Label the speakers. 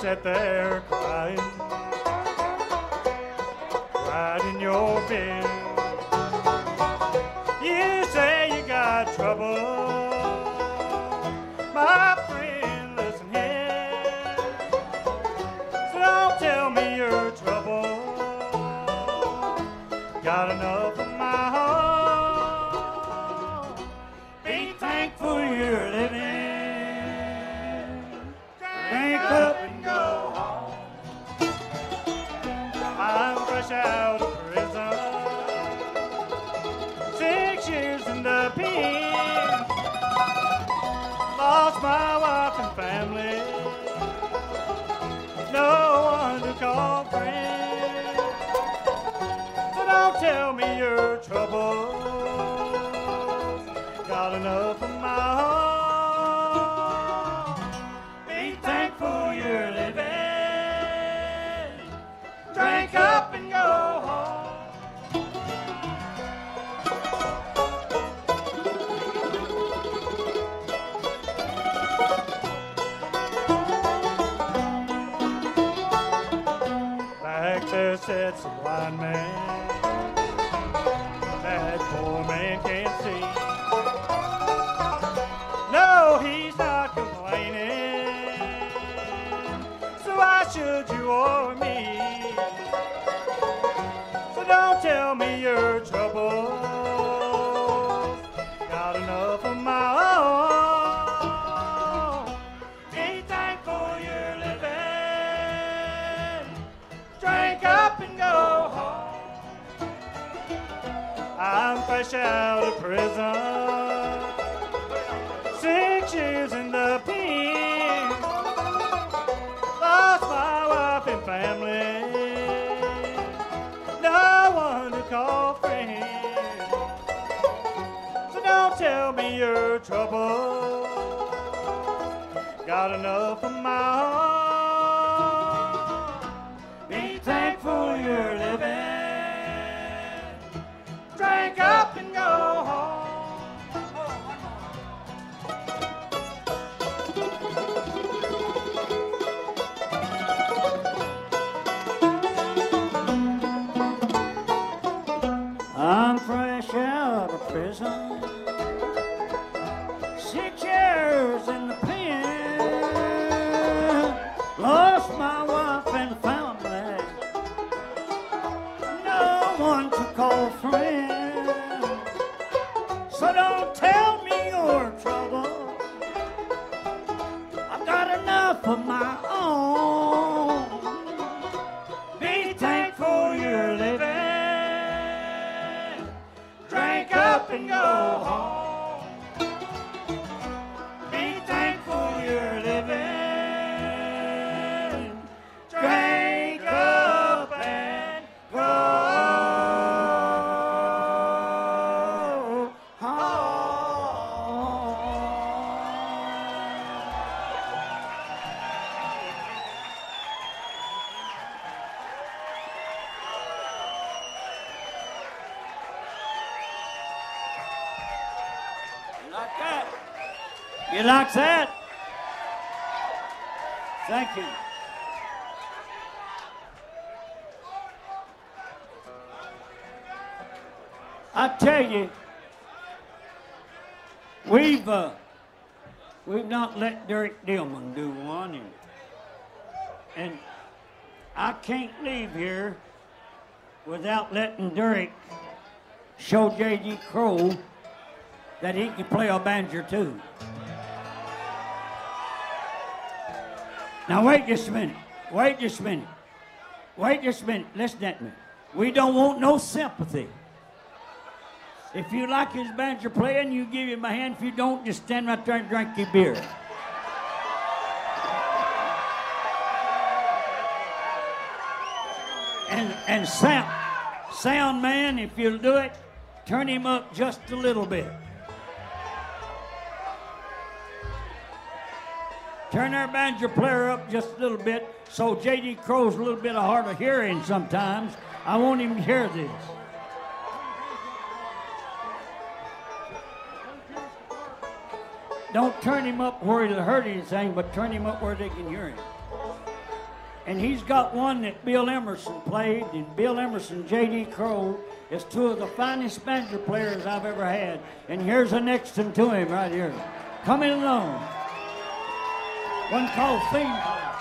Speaker 1: sat there crying right in your bed. You say you got trouble, my friend, listen here. So don't tell me your trouble got enough of my heart. Be thankful you're living. Drink up and go home. I'm fresh out of prison, 6 years in the pen. Lost my wife and family, no one to call friend. So don't tell me your troubles got enough of my heart. Be thankful you're living. Drink up and go home. Back there sits a blind man, that poor man can't see. No, he's not complaining, so why should you or me? So don't tell me your troubles got enough of my own. Be thankful you're living. Drink up and go home. I'm fresh out of prison, 6 years in the pen. Lost my wife and family, no one to call friend. So don't tell me your trouble got enough of my heart. Be thankful you're living. Drink up and go home. I'm fresh out of prison, 6 years in the pen. Lost my wife and family, no one to call friend. So don't tell me your trouble, I've got enough of my own. Be thankful you're living. Drink up and go home. Be thankful you're living. Drink up and go home. You like that? You like that? Thank you. I tell you, we've not let Derek Dillman do one, and I can't leave here without letting Derek show J.D. Crowe that he can play a banjo too. Now wait just a minute. Wait just a minute. Wait just a minute. Listen at me. We don't want no sympathy. If you like his banjo playing, you give him a hand. If you don't, just stand right there and drink your beer. And sound man, if you'll do it, turn him up just a little bit. Turn our banjo player up just a little bit so J.D. Crowe's a little bit hard of hearing sometimes. I want him to hear this. Don't turn him up where he'll hurt anything, but turn him up where they can hear him. And he's got one that Bill Emerson played, and Bill Emerson, J.D. Crowe, is two of the finest banjo players I've ever had. And here's the next one to him right here. Coming along. One called Theme Park.